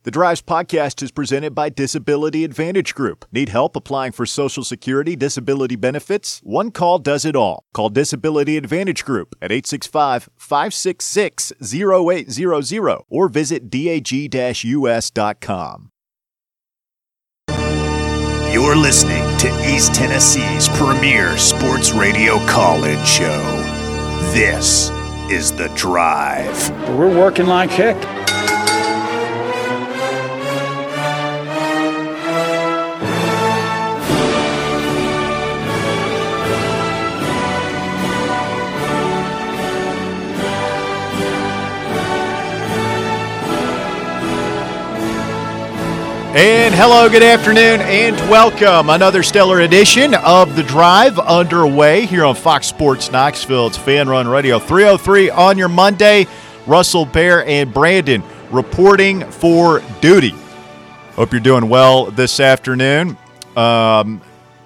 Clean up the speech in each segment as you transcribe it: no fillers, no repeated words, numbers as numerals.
The Drives podcast is presented by Disability Advantage Group. Need help applying for Social Security disability benefits? One call does it all. Call Disability Advantage Group at 865-566-0800 or visit dag-us.com. You're listening to East Tennessee's premier sports radio call-in show. This is The Drive. We're working like heck. And hello, good afternoon, and welcome. Another stellar edition of The Drive underway here on Fox Sports Knoxville. It's Fan Run Radio 303 on your Monday. Russell, Bear, and Brandon reporting for duty. Hope you're doing well this afternoon. Wow.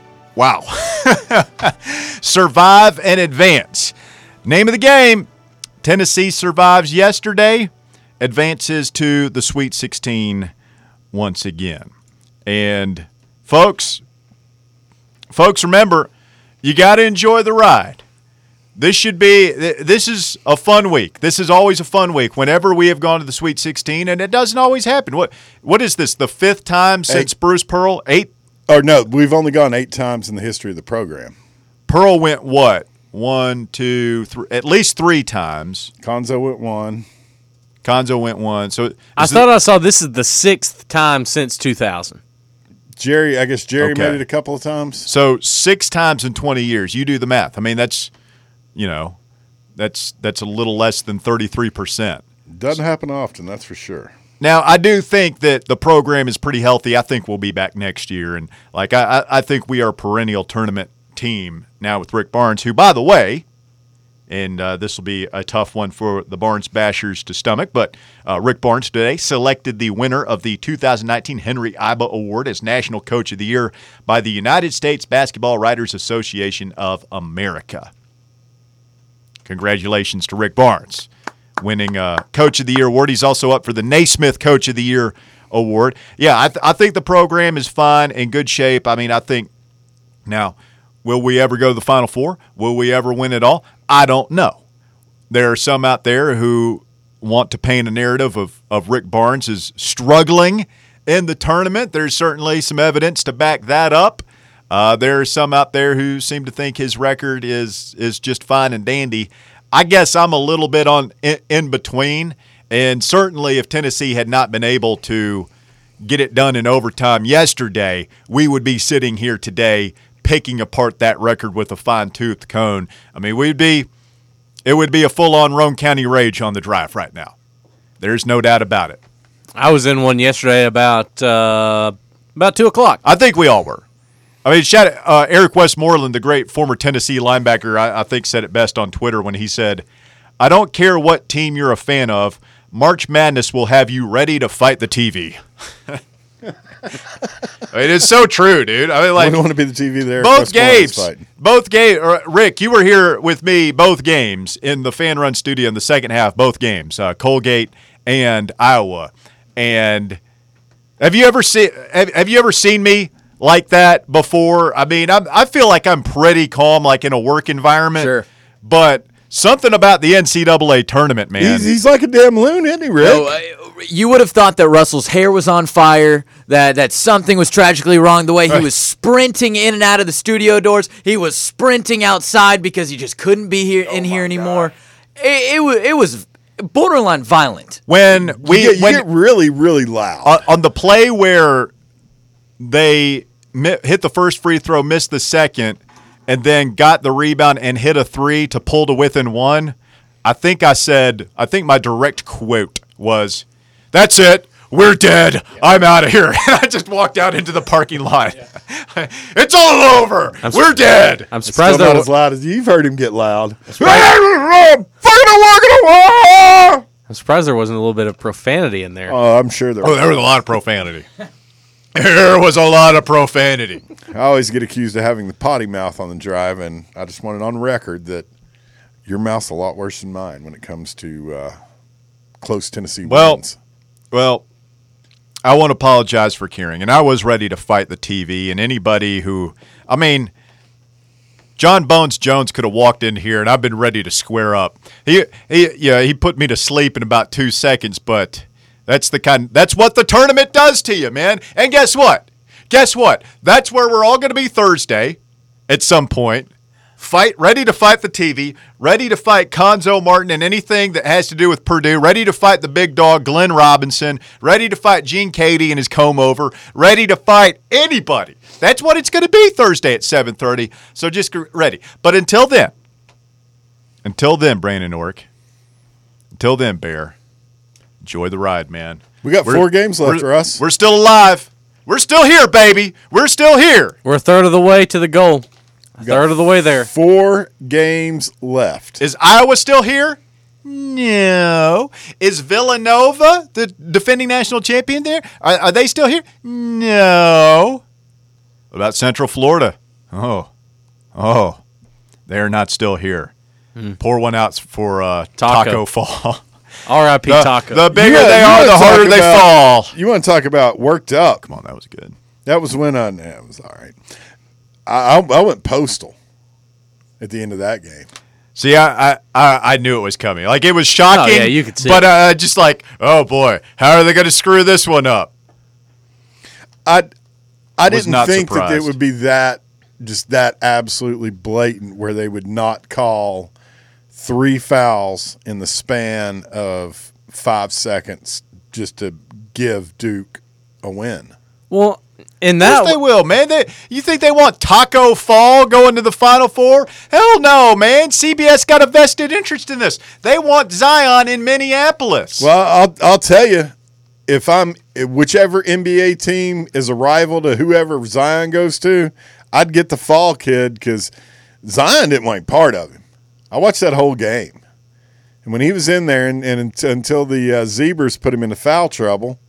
Survive and advance. Name of the game, Tennessee survives yesterday, advances to the Sweet 16 once again. And folks, remember, you got to enjoy the ride. This is a fun week. This is always a fun week whenever we have gone to the Sweet 16, and it doesn't always happen. What is this, the fifth time since Bruce Pearl? 8? Or no, we've only gone 8 times in the history of the program. Pearl went what? 1, 2, 3, at least 3 times. Conzo went 1. Conzo went 1. So I thought I saw this is the 6th time since 2000. I guess Jerry made it a couple of times. So 6 times in 20 years. You do the math. I mean, that's a little less than 33%. Doesn't happen often, that's for sure. Now, I do think that the program is pretty healthy. I think we'll be back next year. And I think we are a perennial tournament team now with Rick Barnes, who, by the way, and this will be a tough one for the Barnes Bashers to stomach. But Rick Barnes today selected the winner of the 2019 Henry Iba Award as National Coach of the Year by the United States Basketball Writers Association of America. Congratulations to Rick Barnes, winning Coach of the Year award. He's also up for the Naismith Coach of the Year award. Yeah, I think the program is fine, in good shape. I mean, I think now, will we ever go to the Final Four? Will we ever win it all? I don't know. There are some out there who want to paint a narrative of Rick Barnes as struggling in the tournament. There's certainly some evidence to back that up. There are some out there who seem to think his record is just fine and dandy. I guess I'm a little bit in between, and certainly if Tennessee had not been able to get it done in overtime yesterday, we would be sitting here today picking apart that record with a fine-toothed comb. I mean, it would be a full-on Roane County rage on the Drive right now. There's no doubt about it. I was in one yesterday about 2 o'clock. I think we all were. I mean, Eric Westmoreland, the great former Tennessee linebacker, I think said it best on Twitter when he said, "I don't care what team you're a fan of, March Madness will have you ready to fight the TV." I mean, it's so true, dude. I mean, I don't want to be the TV there. Both games. Rick, you were here with me both games in the Fan Run studio in the second half, both games, Colgate and Iowa. And have you ever seen me like that before? I mean, I feel like I'm pretty calm, like in a work environment. Sure. But something about the NCAA tournament, man. He's like a damn loon, isn't he, Rick? No, you would have thought that Russell's hair was on fire, that something was tragically wrong. The way he was sprinting in and out of the studio doors, he was sprinting outside because he just couldn't be here anymore. It was borderline violent. When you get really, really loud on the play where they hit the first free throw, missed the second, and then got the rebound and hit a 3 to pull to within 1, I think my direct quote was, "That's it. We're dead. Yeah. I'm out of here." And I just walked out into the parking lot. Yeah. It's all over. We're dead. I'm surprised it's not as loud as you've heard him get loud. I'm surprised there wasn't a little bit of profanity in there. Oh, I'm sure there was. There was a lot of profanity. There was a lot of profanity. I always get accused of having the potty mouth on the Drive, and I just want it on record that your mouth's a lot worse than mine when it comes to close Tennessee wins. Well, I want to apologize for caring, and I was ready to fight the TV and anybody who, I mean, John Bones Jones could have walked in here, and I've been ready to square up. He put me to sleep in about 2 seconds, but that's what the tournament does to you, man. And guess what? That's where we're all going to be Thursday at some point. Ready to fight the TV, ready to fight Conzo Martin and anything that has to do with Purdue, ready to fight the big dog Glenn Robinson, ready to fight Gene Cady and his comb over, ready to fight anybody. That's what it's going to be Thursday at 7:30. So just get ready. But until then, Brandon Ork, until then, Bear, enjoy the ride, man. We got 4 games left for us. We're still alive. We're still here, baby. We're still here. We're a third of the way to the goal. A third of the way there. 4 games left. Is Iowa still here? No. Is Villanova, the defending national champion, there? Are they still here? No. What about Central Florida? Oh, they're not still here. Pour one out for Taco Fall. R.I.P. Taco. The bigger they are, the harder they fall. You want to talk about worked up? Come on, that was good. That was when it was all right. I went postal at the end of that game. See, I knew it was coming. Like, it was shocking. Oh, yeah, you could see but it. Just like, oh boy, how are they going to screw this one up? I didn't not think surprised. that it would be that absolutely blatant where they would not call 3 fouls in the span of 5 seconds just to give Duke a win. Well, in Of that course they will, man. You think they want Taco Fall going to the Final Four? Hell no, man. CBS got a vested interest in this. They want Zion in Minneapolis. Well, I'll tell you, whichever NBA team is a rival to whoever Zion goes to, I'd get the Fall kid because Zion didn't want part of him. I watched that whole game. And when he was in there and until the Zebras put him into foul trouble,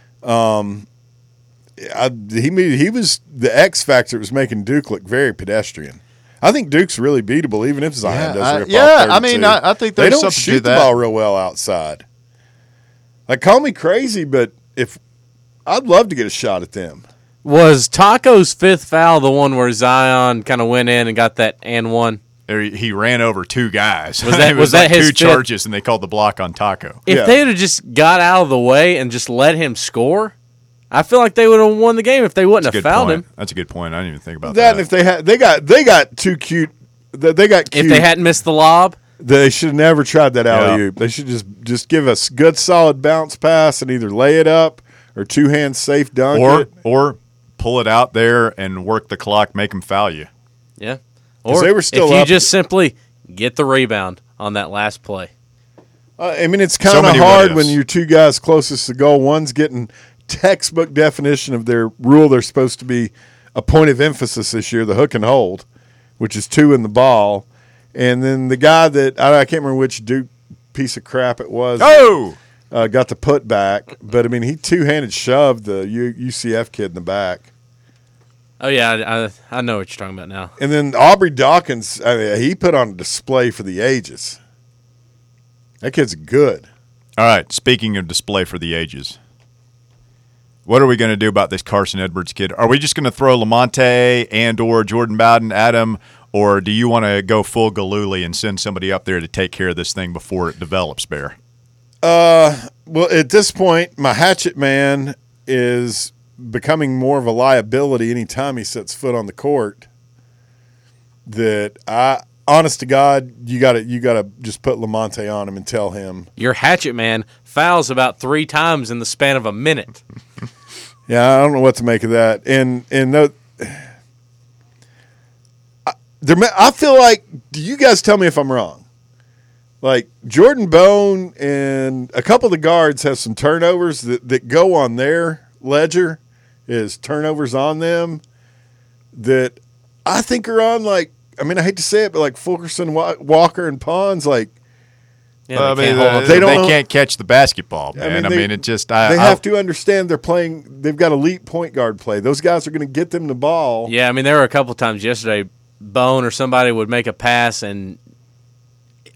he was the X factor that was making Duke look very pedestrian. I think Duke's really beatable, even if Zion does rip off 32. I mean, I think they there's don't something shoot to the that. ball real well outside. Like, call me crazy, but I'd love to get a shot at them. was Taco's 5th foul the one where Zion kind of went in and got that and one. He ran over 2 guys. Was that- it was that like his 2 fifth? charges, and they called the block on Taco. If Yeah. they would have just got out of the way and just let him score, I feel like they would have won the game if they wouldn't That's a have good fouled point. him. That's a good point. I didn't even think about That that. and if they got too cute. They got cute. If they hadn't missed the lob, They should have never tried that alley oop. They should just give us good solid bounce pass and either lay it up or 2-hand safe dunk it. or pull it out there and work the clock, make them foul you. yeah. 'Cause Or they were still if you up. just simply get the rebound on that last play. I mean, it's So kind of many hard what-ifs. when your 2 guys closest to goal. One's getting textbook definition of their rule. They're supposed to be a point of emphasis this year, the hook and hold, which is 2 in the ball. And then the guy that I can't remember which Duke piece of crap it was. Oh! Got the put back, but I mean he 2-handed shoved the UCF kid in the back. Oh, yeah, I know what you're talking about now. And then Aubrey Dawkins, I mean, he put on a display for the ages. That kid's good. All right, speaking of display for the ages, what are we going to do about this Carson Edwards kid? Are we just going to throw Lamonte and or Jordan Bowden at him, or do you want to go full Galooly and send somebody up there to take care of this thing before it develops, Bear? Well, at this point, my hatchet man is becoming more of a liability anytime he sets foot on the court. That honest to God, you gotta just put Lamonte on him and tell him. Your hatchet man fouls about 3 times in the span of a minute. Yeah, I don't know what to make of that. And I feel like, do you guys tell me if I'm wrong? Like Jordan Bone and a couple of the guards have some turnovers that go on their ledger is turnovers on them that I think are on, like, I mean, I hate to say it, but like Fulkerson, Walker, and Pons, like, Yeah, they they don't- can't catch the basketball, man. I mean, it just they have to understand they're playing. They've got elite point guard play. Those guys are going to get them the ball. Yeah, I mean, there were a couple times yesterday, Bone or somebody would make a pass, and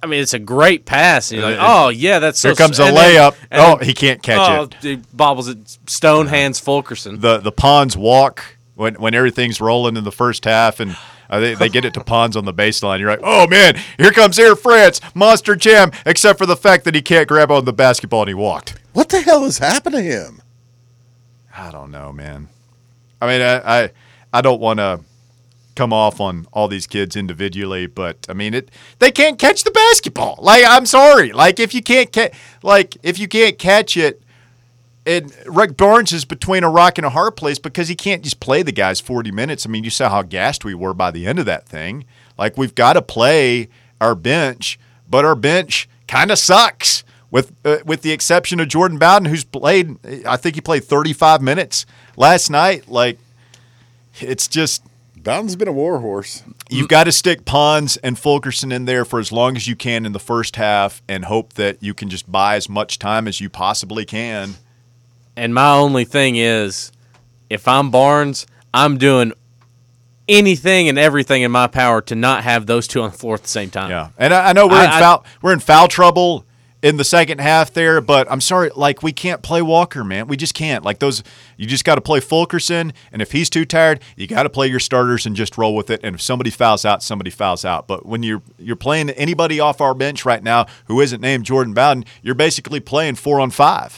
I mean, it's a great pass. And you're like, oh, yeah, that's so Here comes a and then- layup. and Oh, then- he can't catch it. He bobbles it. Stone hands Fulkerson. The Pons walk when everything's rolling in the first half and they get it to Pons on the baseline. You're like, oh, man, here comes Air France, Monster Jam, except for the fact that he can't grab on the basketball and he walked. What the hell has happened to him? I don't know, man. I mean, I don't want to come off on all these kids individually, but I mean, they can't catch the basketball. Like, I'm sorry. Like, if you can't catch it, and Rick Barnes is between a rock and a hard place because he can't just play the guys 40 minutes. I mean, you saw how gassed we were by the end of that thing. Like, we've got to play our bench, but our bench kind of sucks with the exception of Jordan Bowden, who's played, I think he played 35 minutes last night. Like, it's just – Bowden's been a warhorse. you've got to stick Pons and Fulkerson in there for as long as you can in the first half and hope that you can just buy as much time as you possibly can. And my only thing is, if I'm Barnes, I'm doing anything and everything in my power to not have those two on the floor at the same time. Yeah, and I know we're in foul trouble in the second half there, but I'm sorry, like, we can't play Walker, man. We just can't. Like, those, you just got to play Fulkerson, and if he's too tired, you got to play your starters and just roll with it. And if somebody fouls out, somebody fouls out. But when you're playing anybody off our bench right now who isn't named Jordan Bowden, you're basically playing 4-on-5.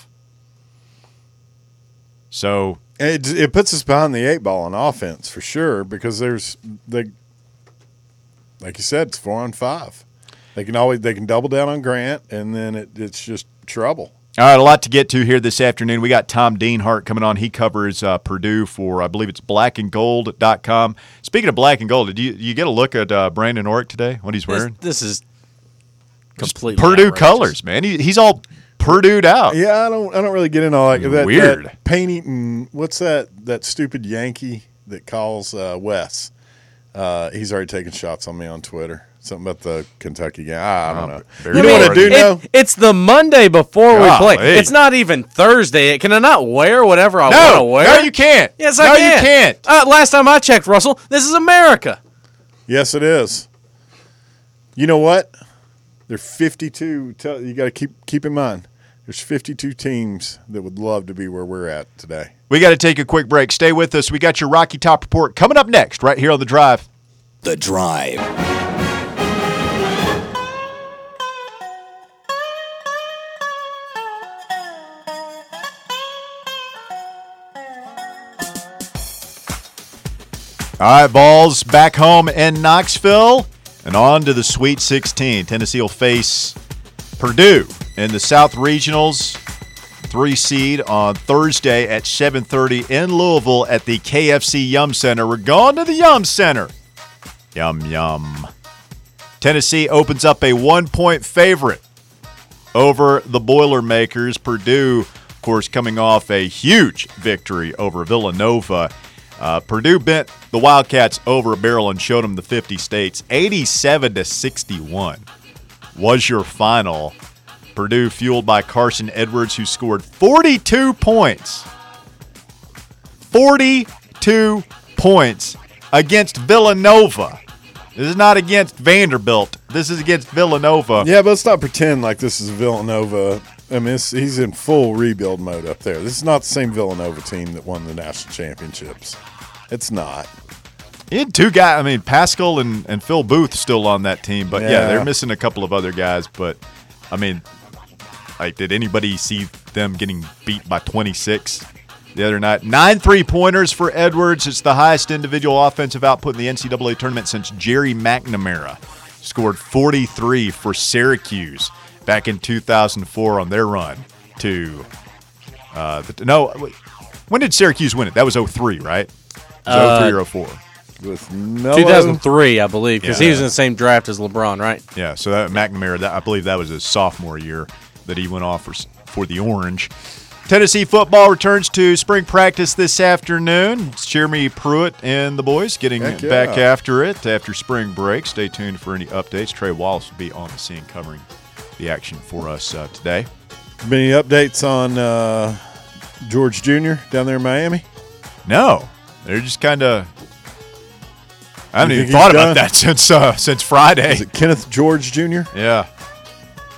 So It puts us behind the 8 ball on offense for sure because like you said, it's 4-on-5. They can double down on Grant, and then it's just trouble. all right, a lot to get to here this afternoon. We got Tom Deanhart coming on. He covers Purdue for, I believe it's blackandgold.com. Speaking of black and gold, did you get a look at Brandon Orrick today, what he's wearing? This is completely Purdue outrageous. colors, man. He's all Purdue'd out. Yeah, I don't really get into all that. Weird. That paint-eating, what's that stupid Yankee that calls Wes? He's already taken shots on me on Twitter. Something about the Kentucky game. I don't know. very You know what I do know? It's the Monday before we play. Golly. It's not even Thursday. Can I not wear whatever I want to No, wear? no, you can't. Yes, no, I can. you can't. Last time I checked, Russell, this is America. Yes, it is. You know what? There are 52. You got to keep in mind. There's 52 teams that would love to be where we're at today. We got to take a quick break. Stay with us. We got your Rocky Top Report coming up next right here on The Drive. The Drive. All right, Vols back home in Knoxville and on to the Sweet 16. Tennessee will face Purdue in the South Regionals 3 seed on Thursday at 7:30 in Louisville at the KFC Yum Center. We're going to the Yum Center. Yum, yum. Tennessee opens up a 1-point favorite over the Boilermakers. Purdue, of course, coming off a huge victory over Villanova. Purdue bent the Wildcats over a barrel and showed them the 50 states. 87-61 was your final. Purdue fueled by Carson Edwards, who scored 42 points. 42 points against Villanova. This is not against Vanderbilt. This is against Villanova. Yeah, but let's not pretend like this is Villanova. I mean, he's in full rebuild mode up there. This is not the same Villanova team that won the national championships. It's not. He had two guys. I mean, Pascal and Phil Booth still on that team. But, yeah, they're missing a couple of other guys. But, I mean, like, did anybody see them getting beat by 26 the other night? 9 3-pointers for Edwards. It's the highest individual offensive output in the NCAA tournament since Jerry McNamara scored 43 for Syracuse back in 2004 on their run to when did Syracuse win it? That was 03, right? It was 03 or 04. With Melo. 2003, I believe, because he Yeah. was in the same draft as LeBron, right? Yeah, so that McNamara, I believe that was his sophomore year that he went off for the Orange. Tennessee football returns to spring practice this afternoon. It's Jeremy Pruitt and the boys getting Heck yeah. back after it after spring break. Stay tuned for any updates. Trey Wallace will be on the scene covering the action for us today. Any updates on George Jr. down there in Miami? No, they're just kind of. I haven't You even think thought he's about done? that since Friday. Is it Kenneth George Jr.? Yeah,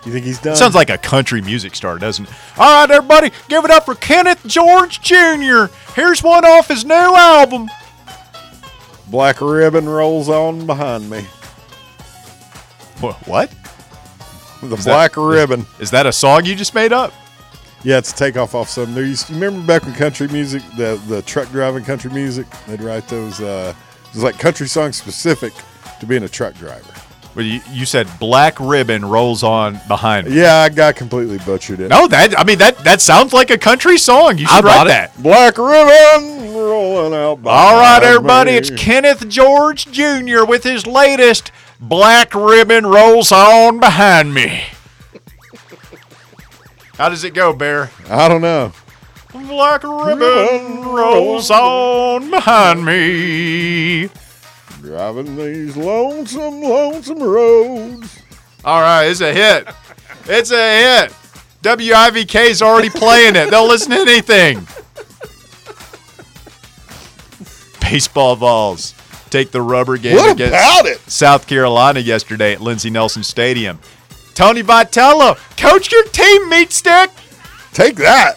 You think he's done? Sounds like a country music star, doesn't it? All right, everybody, give it up for Kenneth George Jr. Here's one off his new album. Black Ribbon rolls on behind me. What? The Black Ribbon. Is that a song you just made up? Yeah, it's a takeoff off something. You remember back when country music, the truck driving country music, they'd write those, it was like country songs specific to being a truck driver. Well, you said Black Ribbon rolls on behind me. Yeah, I got completely butchered it. No, that sounds like a country song. You should write that. Black Ribbon rolling out behind All right, everybody, me. it's Kenneth George Jr. with his latest Black Ribbon rolls on behind me. How does it go, Bear? I don't know. Black ribbon rolls on behind me. Driving these lonesome, lonesome roads. All right, it's a hit. It's a hit. WIVK's already playing it. They'll listen to anything. Baseball balls take the rubber game What against about it? South Carolina yesterday at Lindsey Nelson Stadium. Tony Vitello, coach your team, meat stick. Take that.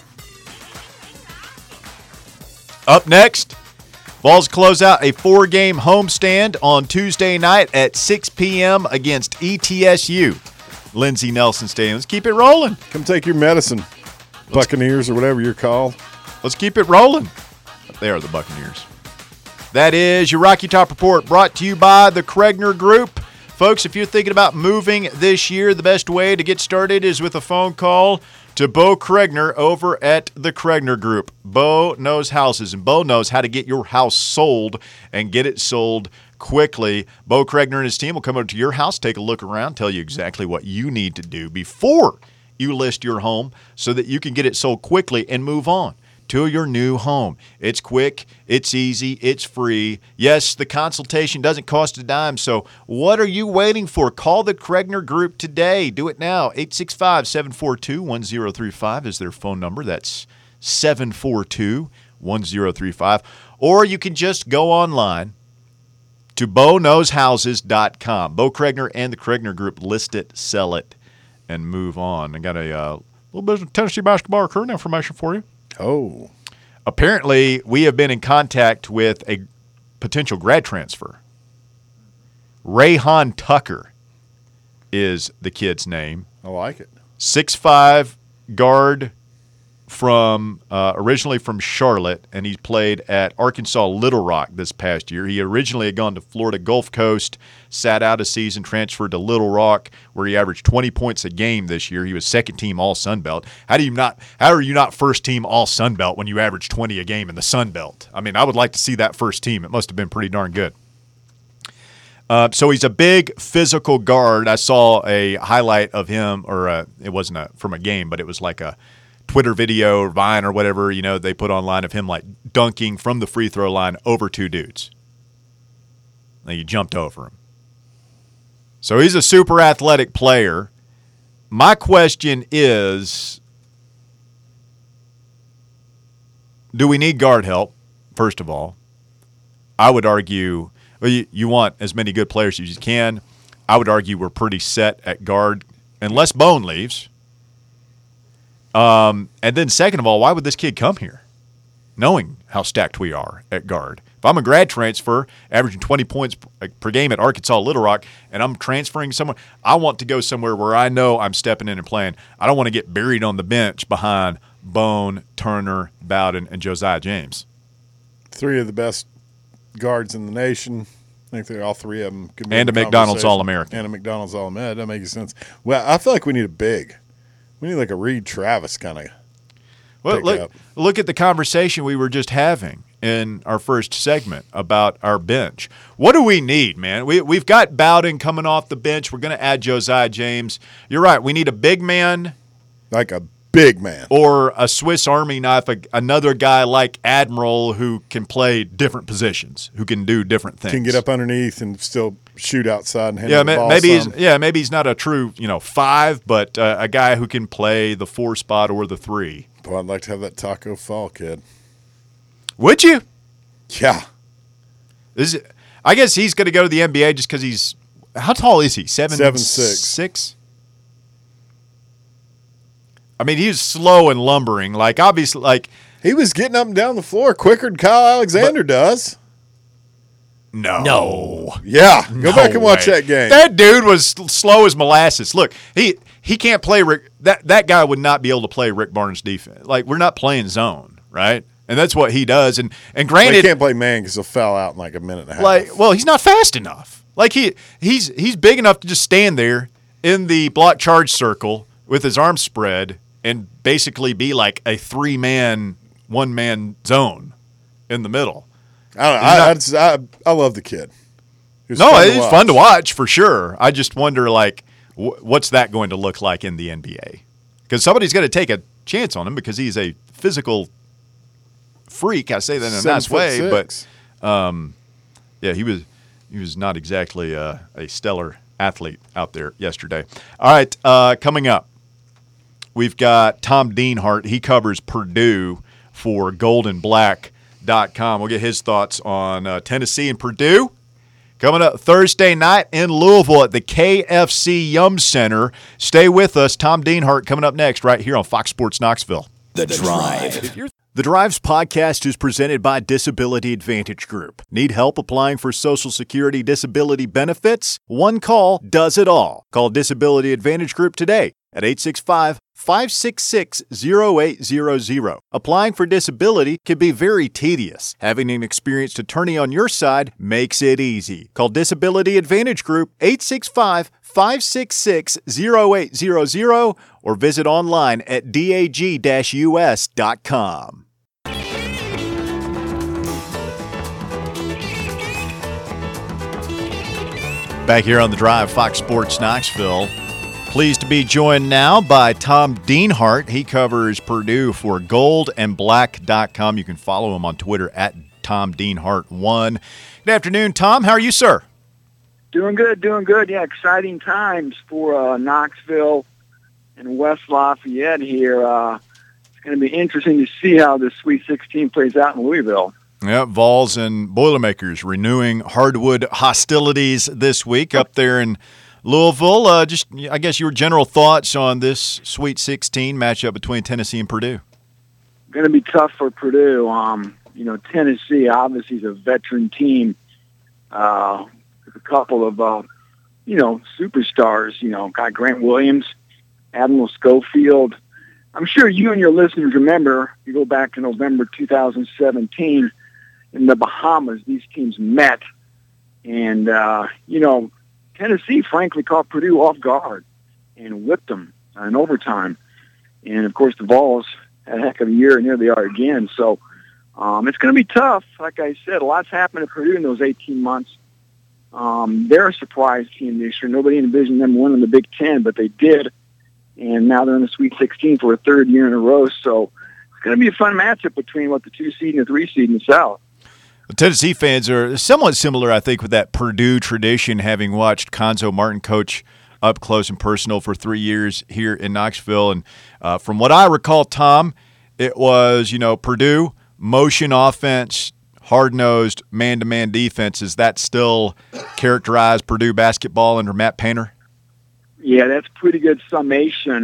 Up next, Vols close out a 4-game homestand on Tuesday night at 6 p.m. against ETSU. Lindsey Nelson Stadium. Let's keep it rolling. Come take your medicine, Buccaneers or whatever you're called. Let's keep it rolling. They are the Buccaneers. That is your Rocky Top Report, brought to you by the Kregner Group. Folks, if you're thinking about moving this year, the best way to get started is with a phone call to Bo Kregner over at the Kregner Group. Bo knows houses, and Bo knows how to get your house sold and get it sold quickly. Bo Kregner and his team will come over to your house, take a look around, tell you exactly what you need to do before you list your home so that you can get it sold quickly and move on to your new home. It's quick, it's easy, it's free. Yes, the consultation doesn't cost a dime, so what are you waiting for? Call the Kregner Group today. Do it now. 865-742-1035 is their phone number. That's 742-1035. Or you can just go online to BoKnowsHouses.com. Bo Kregner and the Kregner Group list it, sell it, and move on. I got a little bit of Tennessee basketball recruiting information for you. Oh. Apparently, we have been in contact with a potential grad transfer. Rayhan Tucker is the kid's name. I like it. 6'5" guard from originally from Charlotte, and he played at Arkansas Little Rock this past year. He originally had gone to Florida Gulf Coast, sat out a season, transferred to Little Rock, where he averaged 20 points a game this year. He was second team All Sun Belt. How are you not first team All Sun Belt when you average 20 a game in the Sun Belt? I mean, I would like to see that first team. It must have been pretty darn good. So he's a big physical guard. I saw a highlight of him, or it wasn't from a game, but it was like a Twitter video or Vine or whatever, they put online of him like dunking from the free throw line over two dudes. And he jumped over him. So he's a super athletic player. My question is, do we need guard help, first of all? I would argue, you want as many good players as you can. I would argue we're pretty set at guard, unless Bone leaves. And then second of all, why would this kid come here knowing how stacked we are at guard? If I'm a grad transfer averaging 20 points per game at Arkansas Little Rock and I'm transferring somewhere, I want to go somewhere where I know I'm stepping in and playing. I don't want to get buried on the bench behind Bone, Turner, Bowden, and Josiah James. Three of the best guards in the nation. I think they're all three of them. Could be And a in the McDonald's conversation. All-American. And a McDonald's All-American. That makes sense. Well, I feel like we need a big. We need like a Reed Travis kind of. Well, look at the conversation we were just having in our first segment about our bench. What do we need, man? We've got Bowden coming off the bench. We're going to add Josiah James. You're right. We need a big man. Like a big man. Or a Swiss Army knife, another guy like Admiral who can play different positions, who can do different things. Can get up underneath and still shoot outside and handle the ball maybe he's not a true 5, but a guy who can play the 4 spot or the 3. Boy, I'd like to have that Taco Fall kid. Would you? Yeah. I guess he's going to go to the NBA just because he's – how tall is he? 7'6"? I mean, he's slow and lumbering. Like, obviously, like. He was getting up and down the floor quicker than Kyle Alexander does. No. Yeah. Go back and watch way. that game. That dude was slow as molasses. Look, he can't play Rick. That guy would not be able to play Rick Barnes' defense. Like, we're not playing zone, right? And that's what he does. And granted, he can't play man because he'll foul out in like a minute and a half. Like, well, he's not fast enough. Like, he's big enough to just stand there in the block charge circle with his arms spread and basically be like a 3-man, 1-man zone in the middle. I love the kid. It's fun to watch for sure. I just wonder, like, what's that going to look like in the NBA? Because somebody's got to take a chance on him because he's a physical freak. I say that in a nice way, but yeah, he was not exactly a stellar athlete out there yesterday. All right, coming up, we've got Tom Dienhart. He covers Purdue for GoldandBlack.com. We'll get his thoughts on Tennessee and Purdue. Coming up Thursday night in Louisville at the KFC Yum Center. Stay with us. Tom Dienhart coming up next right here on Fox Sports Knoxville. The Drive. The Drives podcast is presented by Disability Advantage Group. Need help applying for Social Security disability benefits? One call does it all. Call Disability Advantage Group today at 865-566-0800. Applying for disability can be very tedious. Having an experienced attorney on your side makes it easy. Call Disability Advantage Group 865-566-0800 or visit online at dag-us.com. Back here on The Drive, Fox Sports Knoxville. Pleased to be joined now by Tom Dienhart. He covers Purdue for GoldandBlack.com. You can follow him on Twitter at TomDienhart1. Good afternoon, Tom. How are you, sir? Doing good. Yeah, exciting times for Knoxville and West Lafayette here. It's going to be interesting to see how this Sweet 16 plays out in Louisville. Yeah, Vols and Boilermakers renewing hardwood hostilities this week up there in Louisville. Just, I guess, your general thoughts on this Sweet 16 matchup between Tennessee and Purdue. Going to be tough for Purdue. Tennessee obviously is a veteran team with a couple of, superstars. Got Grant Williams, Admiral Schofield. I'm sure you and your listeners remember, you go back to November 2017 in the Bahamas, these teams met. And, Tennessee, frankly, caught Purdue off guard and whipped them in overtime. And, of course, the Vols had a heck of a year, and here they are again. So it's going to be tough. Like I said, a lot's happened to Purdue in those 18 months. They're a surprise team this year. Nobody envisioned them winning the Big Ten, but they did. And now they're in the Sweet 16 for a third year in a row. So it's going to be a fun matchup between, the 2 seed and the 3 seed in the South. The Tennessee fans are somewhat similar, I think, with that Purdue tradition, having watched Cuonzo Martin coach up close and personal for 3 years here in Knoxville. And from what I recall, Tom, it was, Purdue, motion offense, hard-nosed, man-to-man defense. Is that still characterized Purdue basketball under Matt Painter? Yeah, that's a pretty good summation.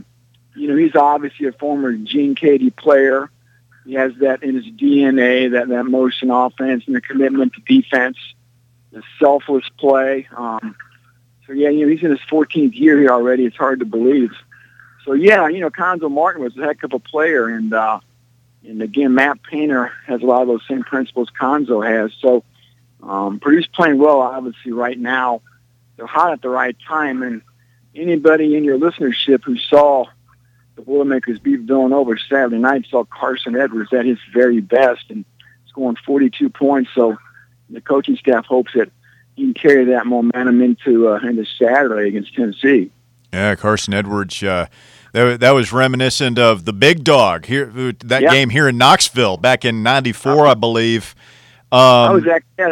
He's obviously a former Gene Cady player. He has that in his DNA, that motion offense and the commitment to defense, the selfless play. He's in his 14th year here already. It's hard to believe. So, Cuonzo Martin was a heck of a player. And again, Matt Painter has a lot of those same principles Cuonzo has. So, Purdue's playing well, obviously, right now. They're hot at the right time. And anybody in your listenership who saw the Boilermakers beat Villanova Saturday night saw Carson Edwards at his very best and scoring 42 points. So the coaching staff hopes that he can carry that momentum into Saturday against Tennessee. Yeah, Carson Edwards, that was reminiscent of the big dog here, game here in Knoxville back in '94, I believe. I was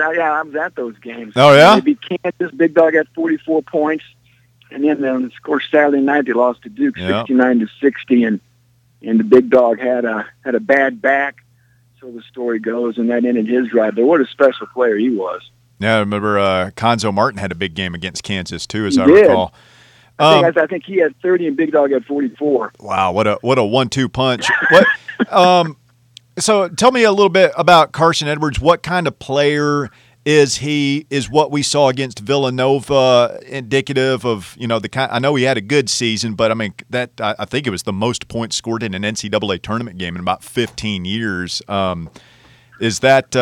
at those games. Oh, yeah? They beat Kansas. Big dog had 44 points. And then, of course, Saturday night they lost to Duke 69-60, and the big dog had a bad back, so the story goes, and that ended his drive. But what a special player he was. Yeah, I remember Cuonzo Martin had a big game against Kansas too, as I recall. I think he had 30 and Big Dog had 44. Wow, what a 1-2 punch. So tell me a little bit about Carson Edwards. What kind of player is he? Is what we saw against Villanova indicative of, the kind? I know he had a good season, but I mean I think it was the most points scored in an NCAA tournament game in about 15 years. Is that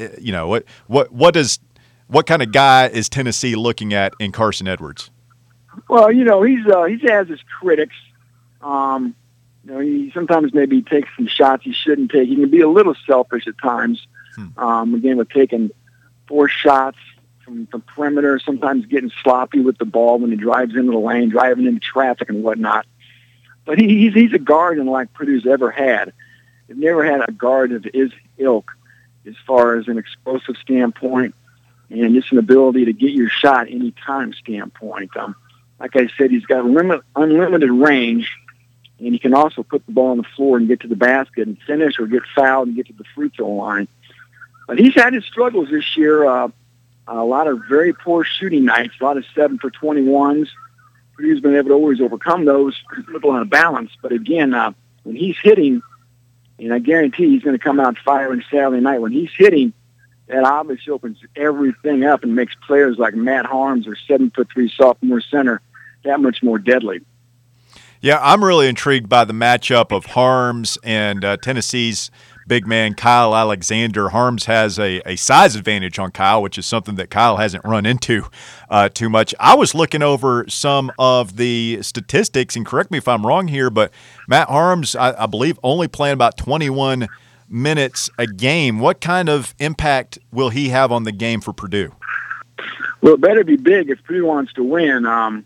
what kind of guy is Tennessee looking at in Carson Edwards? Well, he has his critics. He sometimes maybe takes some shots he shouldn't take. He can be a little selfish at times. Again, with taking 4 shots from the perimeter, sometimes getting sloppy with the ball when he drives into the lane, driving into traffic and whatnot. But he's a guard unlike Purdue's ever had. They've never had a guard of his ilk as far as an explosive standpoint and just an ability to get your shot any time standpoint. Like I said, he's got unlimited range, and he can also put the ball on the floor and get to the basket and finish or get fouled and get to the free throw line. But he's had his struggles this year. A lot of very poor shooting nights, a lot of 7 for 21s. Purdue's been able to always overcome those with a lot of balance. But again, when he's hitting, and I guarantee he's going to come out firing Saturday night, when he's hitting, that obviously opens everything up and makes players like Matt Harms or 7'3" sophomore center that much more deadly. Yeah, I'm really intrigued by the matchup of Harms and Tennessee's big man Kyle Alexander. Harms has a size advantage on Kyle, which is something that Kyle hasn't run into too much. I was looking over some of the statistics, and correct me if I'm wrong here, but Matt Harms, I believe, only playing about 21 minutes a game. What kind of impact will he have on the game for Purdue? Well, it better be big if Purdue wants to win.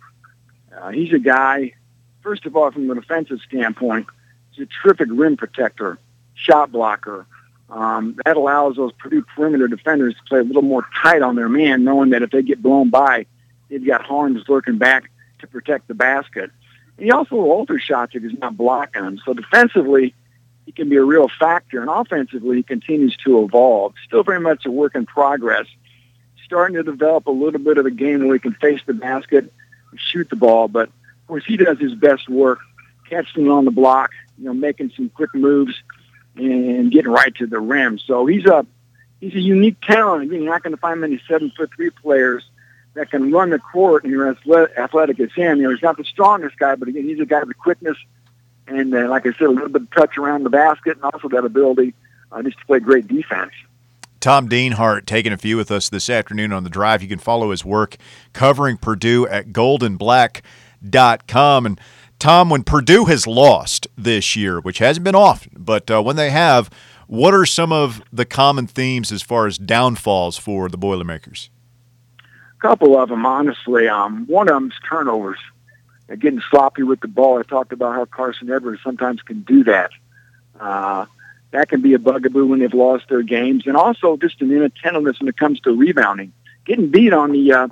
He's a guy, first of all, from the defensive standpoint, he's a terrific rim protector, shot blocker. That allows those Purdue perimeter defenders to play a little more tight on their man, knowing that if they get blown by, they've got Harms lurking back to protect the basket. And he also will alter shots if he's not blocking them. So defensively, he can be a real factor, and offensively, he continues to evolve. Still very much a work in progress. Starting to develop a little bit of a game where he can face the basket and shoot the ball, but of course he does his best work catching on the block, making some quick moves and getting right to the rim. So he's a unique talent. Again, you're not going to find many 7'3" players that can run the court and you're as athletic as him. He's not the strongest guy, but again, he's a guy with quickness and, like I said, a little bit of touch around the basket and also that ability just to play great defense. Tom Dienhart taking a few with us this afternoon on The Drive. You can follow his work covering Purdue at goldenblack.com. And Tom, when Purdue has lost this year, which hasn't been often, but when they have, what are some of the common themes as far as downfalls for the Boilermakers? A couple of them, honestly. One of them is turnovers. They're getting sloppy with the ball. I talked about how Carson Edwards sometimes can do that. That can be a bugaboo when they've lost their games, and also just an inattentiveness when it comes to rebounding. Getting beat on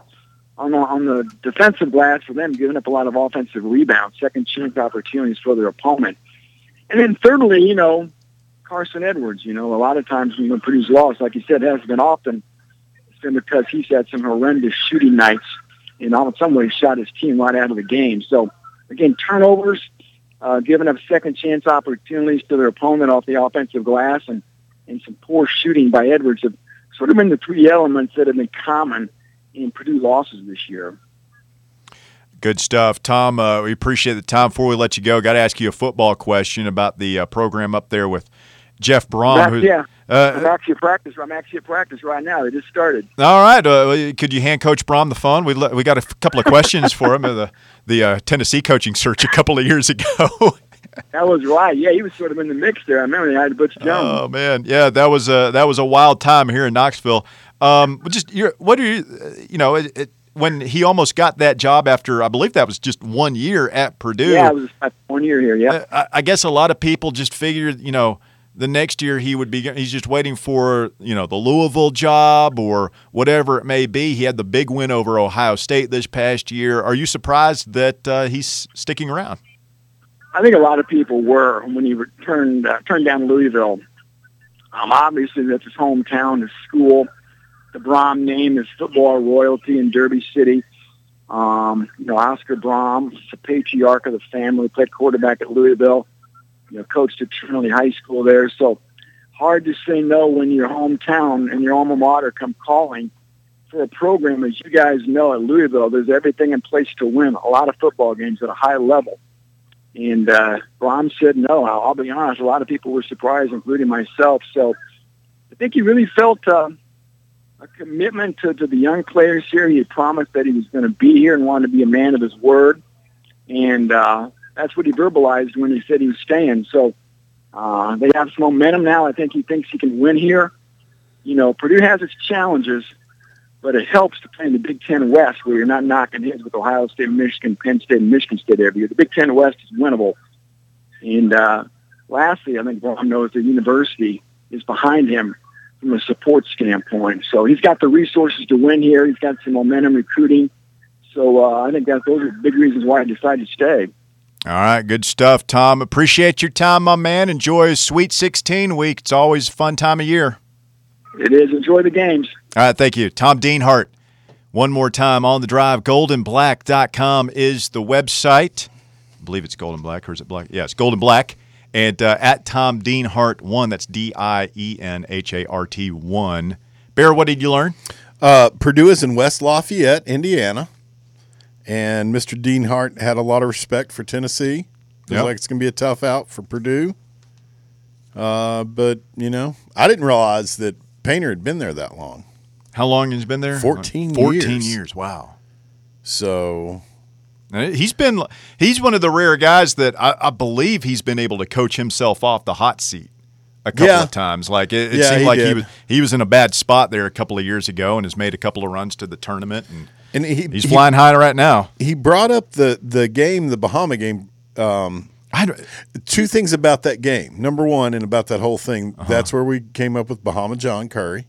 the defensive glass for them, giving up a lot of offensive rebounds, second chance opportunities for their opponent. And then thirdly, Carson Edwards. A lot of times when Purdue's lost, like you said, it hasn't been often. It's been because he's had some horrendous shooting nights, and in some ways shot his team right out of the game. So again, turnovers. Giving up second chance opportunities to their opponent off the offensive glass and some poor shooting by Edwards have sort of been the 3 elements that have been common in Purdue losses this year. Good stuff. Tom, we appreciate the time. Before we let you go, got to ask you a football question about the program up there with Jeff Brom. I'm actually at practice right now. They just started. All right. Could you hand Coach Brom the phone? We got a couple of questions for him. The Tennessee coaching search a couple of years ago. That was right. Yeah, he was sort of in the mix there. I remember they had Butch Jones. Oh man, yeah, that was a wild time here in Knoxville. When he almost got that job after, I believe that was just 1 year at Purdue. Yeah, it was 1 year here. Yeah. I guess a lot of people just figured, the next year he's just waiting for, the Louisville job or whatever it may be. He had the big win over Ohio State this past year. Are you surprised that he's sticking around? I think a lot of people were when he turned down Louisville. Obviously, that's his hometown, his school. The Brom name is football royalty in Derby City. Oscar Brahms, the patriarch of the family, played quarterback at Louisville, coached at Trinity High School there. So hard to say no when your hometown and your alma mater come calling for a program. As you guys know, at Louisville, there's everything in place to win a lot of football games at a high level. And Brahms said no. I'll be honest, a lot of people were surprised, including myself. So I think he really felt a commitment to the young players here. He had promised that he was going to be here and wanted to be a man of his word. And that's what he verbalized when he said he was staying. So they have some momentum now. I think he thinks he can win here. Purdue has its challenges, but it helps to play in the Big Ten West where you're not knocking heads with Ohio State, Michigan, Penn State, and Michigan State every year. The Big Ten West is winnable. And lastly, I think Braun knows the university is behind him from a support standpoint. So he's got the resources to win here. He's got some momentum recruiting. So I think those are big reasons why I decided to stay. All right, good stuff, Tom. Appreciate your time, my man. Enjoy Sweet 16 week. It's always a fun time of year. It is. Enjoy the games. All right, thank you. Tom Dienhart, one more time on the drive. goldenblack.com is the website. I believe it's Golden Black, or is it Black? Yeah, it's Golden Black. And at Tom Dienhart1, that's DIENHART1. Bear, what did you learn? Purdue is in West Lafayette, Indiana. And Mr. Dienhart had a lot of respect for Tennessee. Feels like it's going to be a tough out for Purdue. But, I didn't realize that Painter had been there that long. How long has he been there? 14 years. Wow. So he's one of the rare guys that I believe he's been able to coach himself off the hot seat a couple of times. Like it seemed like he was in a bad spot there a couple of years ago and has made a couple of runs to the tournament and he's flying high right now. He brought up the game, the Bahama game. Two things about that game. Number one, and about that whole thing, that's where we came up with Bahama John Curry.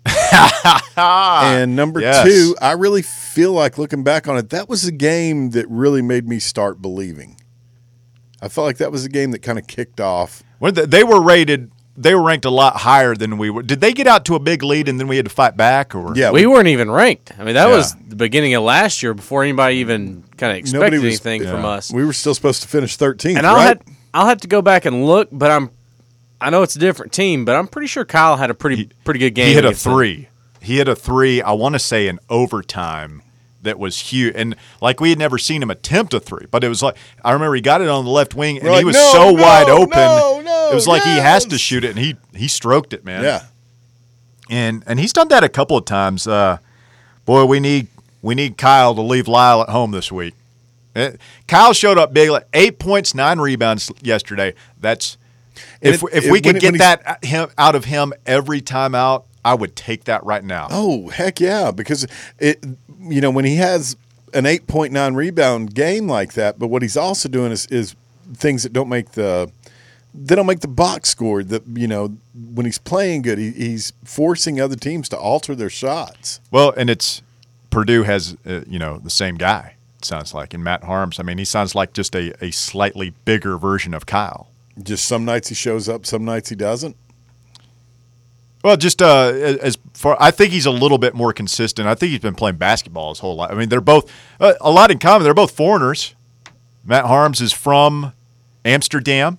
And number two, I really feel like looking back on it, that was a game that really made me start believing. I felt like that was a game that kind of kicked off. They were ranked a lot higher than we were. Did they get out to a big lead and then we had to fight back? Or yeah, we weren't even ranked. I mean, that was the beginning of last year before anybody even kind of expected anything from us. We were still supposed to finish 13th, and right? I'll have to go back and look, but I know it's a different team, but I'm pretty sure Kyle had a pretty good game. He hit a three. He hit a three, I want to say, in overtime that was huge. And, we had never seen him attempt a three. But it was I remember he got it on the left wing, and he was wide open. It was like he has to shoot it, and he stroked it, man. Yeah. And he's done that a couple of times. Boy, we need Kyle to leave Lyle at home this week. Kyle showed up big, 8 points, 9 rebounds yesterday. That's if we could get that out of him every time out, I would take that right now. Oh, heck yeah, because when he has an 8.9 rebound game like that, but what he's also doing is things that don't make the box score. That when he's playing good, he's forcing other teams to alter their shots. Well, and Purdue has the same guy. Sounds like, in Matt Harms. I mean, he sounds like just a slightly bigger version of Kyle. Just some nights he shows up, some nights he doesn't. Well, just as far, I think he's a little bit more consistent. I think he's been playing basketball his whole life. I mean, they're both a lot in common. They're both foreigners. Matt Harms is from Amsterdam.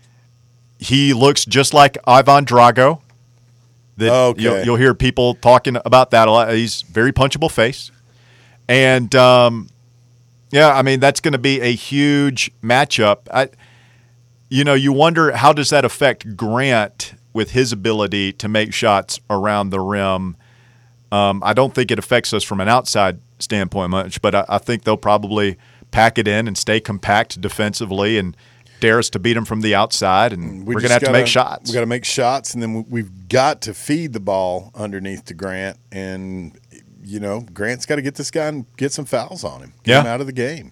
He looks just like Ivan Drago. You'll hear people talking about that a lot. He's very punchable face, and I mean, that's going to be a huge matchup. You wonder, how does that affect Grant with his ability to make shots around the rim? I don't think it affects us from an outside standpoint much, but I think they'll probably pack it in and stay compact defensively and dare us to beat them from the outside, and we're going to have to make shots. We've got to make shots, and then we've got to feed the ball underneath to Grant, and Grant's got to get this guy and get some fouls on him. Get him out of the game.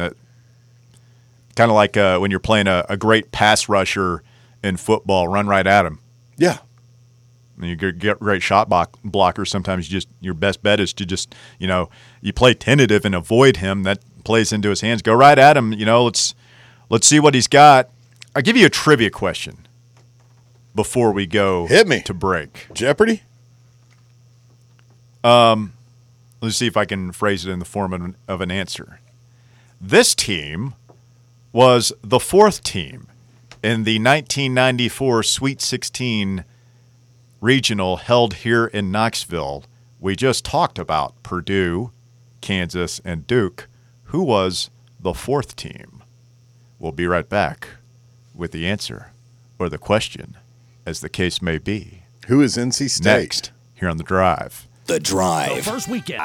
Kind of like when you're playing a great pass rusher in football, run right at him. Yeah. When you get great shot blockers, sometimes your best bet is to just, you play tentative and avoid him. That plays into his hands. Go right at him. Let's see what he's got. I'll give you a trivia question before we go Hit me. to break. Jeopardy? Let's Let's see if I can phrase it in the form of an answer. This team was the fourth team in the 1994 Sweet 16 regional held here in Knoxville. We just talked about Purdue, Kansas, and Duke. Who was the fourth team? We'll be right back with the answer, or the question, as the case may be. Who is NC State? Next, here on The Drive. The Drive. First weekend.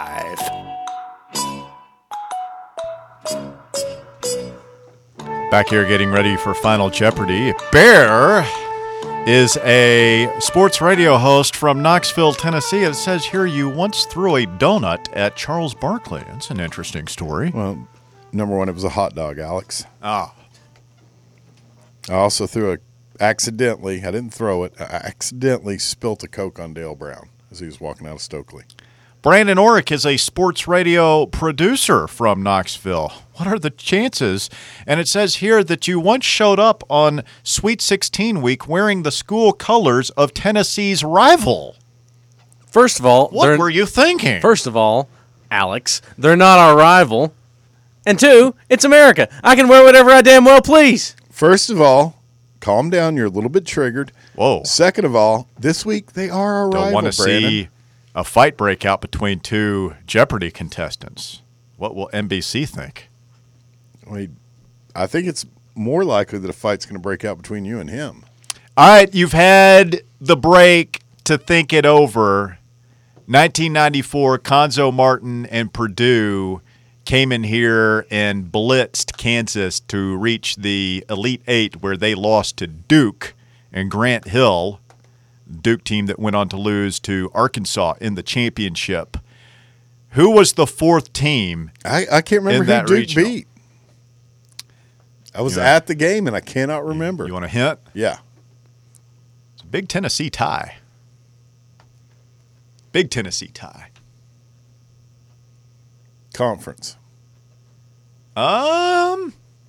Back here getting ready for Final Jeopardy. Bear is a sports radio host from Knoxville, Tennessee. It says here you once threw a donut at Charles Barkley. That's an interesting story. Well, number one, it was a hot dog, Alex. Oh. I also accidentally, I didn't throw it, I accidentally spilt a Coke on Dale Brown as he was walking out of Stokely. Brandon Orick is a sports radio producer from Knoxville. What are the chances? And it says here that you once showed up on Sweet 16 week wearing the school colors of Tennessee's rival. First of all, What were you thinking? First of all, Alex, they're not our rival. And two, it's America. I can wear whatever I damn well please. First of all, calm down. You're a little bit triggered. Whoa. Second of all, this week they are our rival, Don't want to Brandon. see a fight break out between two Jeopardy contestants. What will NBC think? I think it's more likely that a fight's going to break out between you and him. All right, you've had the break to think it over. 1994, Conzo Martin and Purdue came in here and blitzed Kansas to reach the Elite Eight, where they lost to Duke and Grant Hill, Duke team that went on to lose to Arkansas in the championship. Who was the fourth team? I can't remember In who that Duke regional. beat. I was You know- at the game, and I cannot remember. You want a hint? Yeah. It's a big Tennessee tie. Big Tennessee tie. Conference. I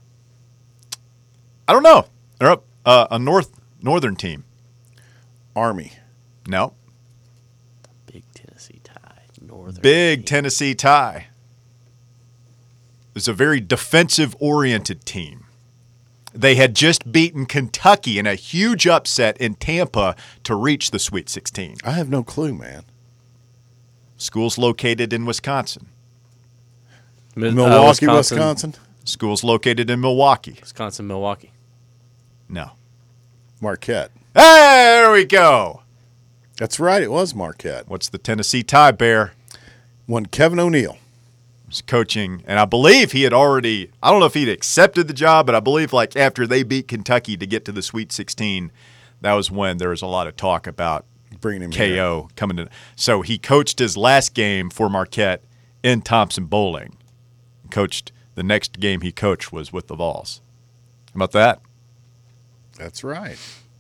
don't know. They're up a northern team. Army. No. Big Tennessee tie. Northern. Big Tennessee tie. It's a very defensive-oriented team. They had just beaten Kentucky in a huge upset in Tampa to reach the Sweet 16. I have no clue, man. School's located in Wisconsin. Milwaukee, Wisconsin. School's located in Milwaukee. Wisconsin, Milwaukee. No. Marquette. There we go. That's right. It was Marquette. What's the Tennessee tie, Bear? One Kevin O'Neill. Was coaching, and I believe he had already, I don't know if he'd accepted the job, but I believe like after they beat Kentucky to get to the Sweet 16, that was when there was a lot of talk about Bringing him here. KO coming in. So he coached his last game for Marquette in Thompson Bowling. Coached the next game he coached was with the Vols. How about that? That's right.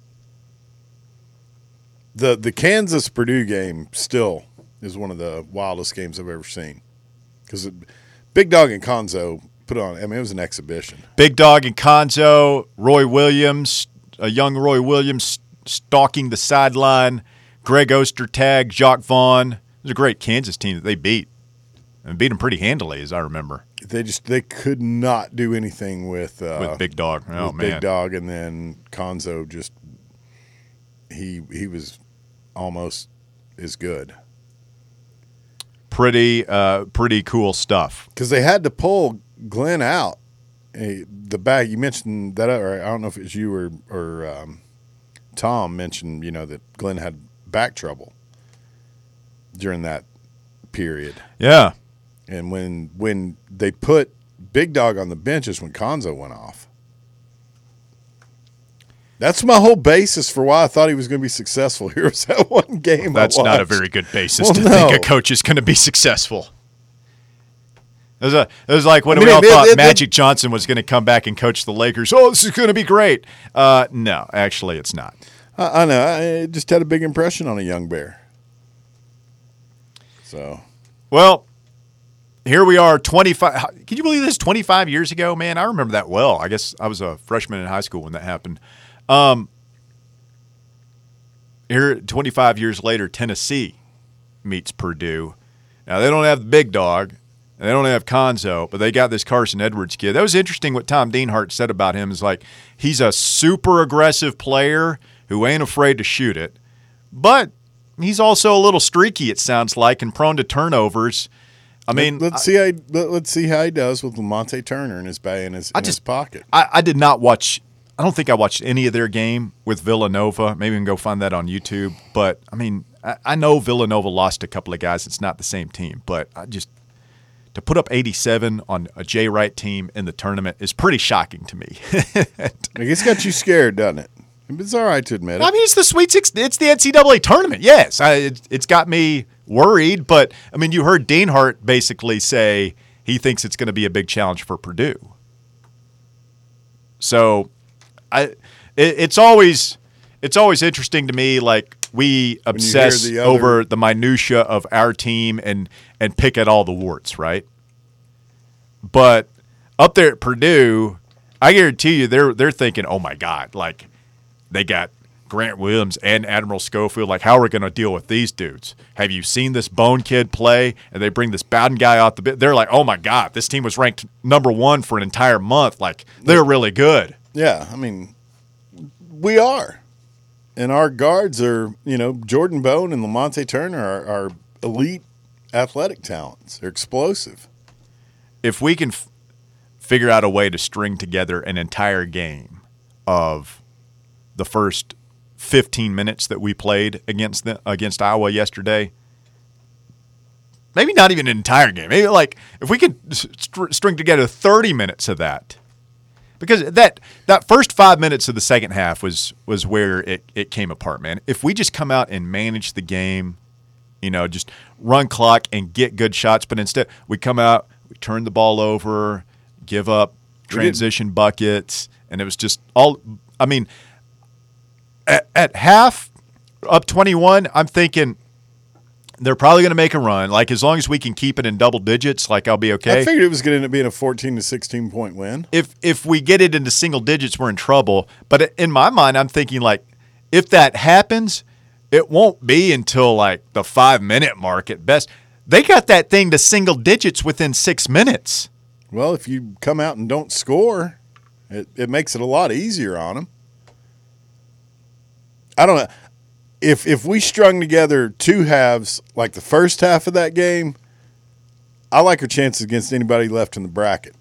The Kansas Purdue game still is one of the wildest games I've ever seen. Because Big Dog and Conzo put on, I mean, it was an exhibition. Big Dog and Conzo, Roy Williams, a young Roy Williams stalking the sideline, Greg Ostertag, Jacques Vaughn. It was a great Kansas team that they beat. And beat them pretty handily, as I remember. They could not do anything with Big Dog. Oh, with man. Big Dog, and then Conzo just he was almost as good. Pretty cool stuff. Because they had to pull Glenn out. The back, you mentioned that, or I don't know if it was you or Tom mentioned, that Glenn had back trouble during that period. Yeah. And when they put Big Dog on the bench is when Conzo went off. That's my whole basis for why I thought he was going to be successful. Here was that one game. That's I not a watched. very good basis Well, to no. think a coach is going to be successful. It was like when I mean, we all thought it- Magic Johnson was going to come back and coach the Lakers. Oh, this is going to be great. No, actually, it's not. I know. It just had a big impression on a young Bear. So, Well, here we are, 25. Can you believe this? 25 years ago, man. I remember that well. I guess I was a freshman in high school when that happened. Here, 25 years later, Tennessee meets Purdue. Now, they don't have the big dog, and they don't have Konzo, but they got this Carson Edwards kid. That was interesting what Tom Dienhart said about him is like he's a super aggressive player who ain't afraid to shoot it, but he's also a little streaky, it sounds like, and prone to turnovers. I mean, let's see how he does with Lamonte Turner in his pocket. I did not watch. I don't think I watched any of their game with Villanova. Maybe we can go find that on YouTube. But I mean, I know Villanova lost a couple of guys. It's not the same team, but to put up 87 on a Jay Wright team in the tournament is pretty shocking to me. It's got you scared, doesn't it? It's all right to admit it. I mean, it's the Sweet 16. It's the NCAA tournament. Yes, it's got me worried. But I mean, you heard Dienhart basically say he thinks it's going to be a big challenge for Purdue. So, it's always interesting to me. Like we obsess over the minutia of our team and pick at all the warts, right? But up there at Purdue, I guarantee you they're thinking, oh my God, like. They got Grant Williams and Admiral Schofield. Like, how are we going to deal with these dudes? Have you seen this Bone kid play? And they bring this Bowden guy off the bit. They're like, oh, my God, this team was ranked number 1 for an entire month. Like, they're really good. Yeah, I mean, we are. And our guards are, Jordan Bone and Lamonte Turner are elite athletic talents. They're explosive. If we can figure out a way to string together an entire game of the first 15 minutes that we played against Iowa yesterday, maybe not even an entire game. Maybe like if we could string together 30 minutes of that, because that first 5 minutes of the second half was where it came apart, man. If we just come out and manage the game, just run clock and get good shots, but instead we come out, we turn the ball over, give up transition buckets, and it was just all. I mean. At half, up 21, I'm thinking they're probably going to make a run. Like, as long as we can keep it in double digits, like, I'll be okay. I figured it was going to end up being a 14 to 16-point win. If we get it into single digits, we're in trouble. But in my mind, I'm thinking, like, if that happens, it won't be until, like, the 5-minute mark at best. They got that thing to single digits within 6 minutes. Well, if you come out and don't score, it makes it a lot easier on them. I don't know. If we strung together two halves, like the first half of that game, I like our chances against anybody left in the bracket.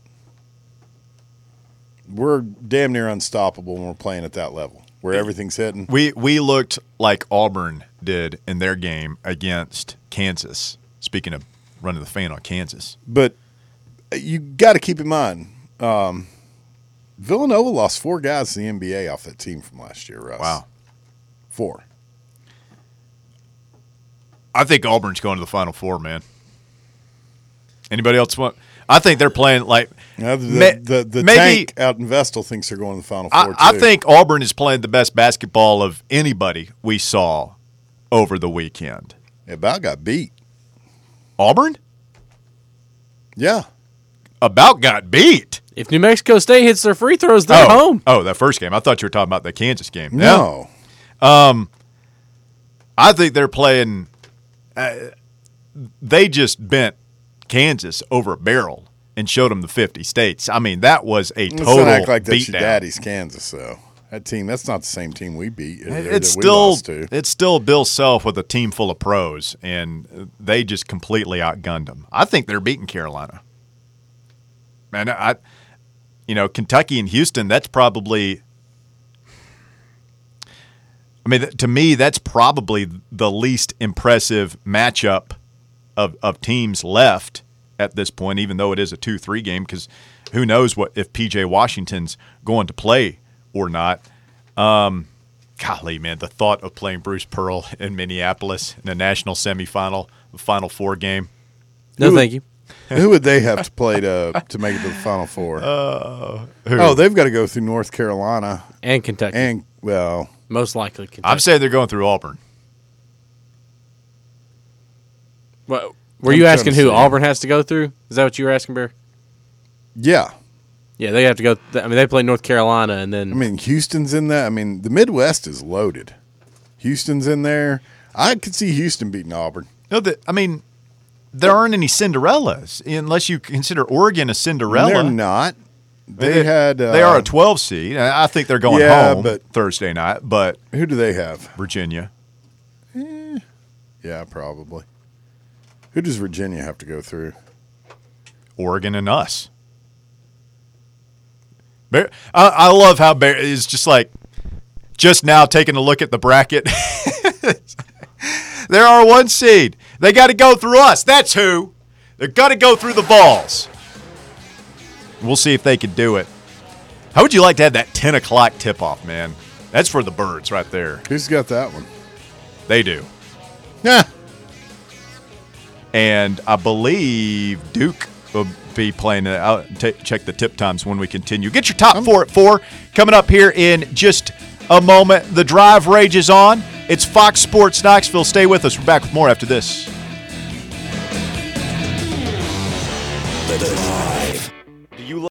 We're damn near unstoppable when we're playing at that level, where everything's hitting. We looked like Auburn did in their game against Kansas. Speaking of running the fan on Kansas. But you got to keep in mind, Villanova lost 4 guys in the NBA off that team from last year, Russ. Wow. 4. I think Auburn's going to the Final Four, man. Anybody else want? I think they're playing like the tank out in Vestal thinks they're going to the Final Four. I think Auburn is playing the best basketball of anybody we saw over the weekend. They about got beat. Auburn? Yeah. About got beat. If New Mexico State hits their free throws, they're home. Oh, that first game. I thought you were talking about the Kansas game. No. I think they're playing they just bent Kansas over a barrel and showed them the 50 states. I mean, that was a total Let's not act like that's beatdown. your daddy's Kansas, though. That team, that's not the same team we beat. It's still Bill Self with a team full of pros, and they just completely outgunned them. I think they're beating Carolina. Man, Kentucky and Houston, that's probably – I mean, to me, that's probably the least impressive matchup of teams left at this point, even though it is a 2-3 game, because who knows if P.J. Washington's going to play or not. Golly, man, the thought of playing Bruce Pearl in Minneapolis in a national semifinal, the Final Four game. No, thank you. Who would they have to play to make it to the Final Four? They've got to go through North Carolina. And Kentucky. Most likely Kentucky. I'm saying they're going through Auburn. What, were you asking who Auburn has to go through? Is that what you were asking, Bear? Yeah. Yeah, they have to go. They play North Carolina, and then. Houston's in that. The Midwest is loaded. Houston's in there. I could see Houston beating Auburn. No, there aren't any Cinderellas unless you consider Oregon a Cinderella. They're not. They are a 12 seed. I think they're going home Thursday night. But who do they have? Virginia. Yeah, probably. Who does Virginia have to go through? Oregon and us. I love how Bear is just now taking a look at the bracket. They're our 1 seed. They got to go through us. That's who. They're got to go through the Vols. We'll see if they can do it. How would you like to have that 10 o'clock tip-off, man? That's for the birds right there. Who's got that one? They do. Yeah. And I believe Duke will be playing it out. Check the tip times when we continue. Get your top 4 at 4 coming up here in just a moment. The drive rages on. It's Fox Sports Knoxville. Stay with us. We're back with more after this. The Drive.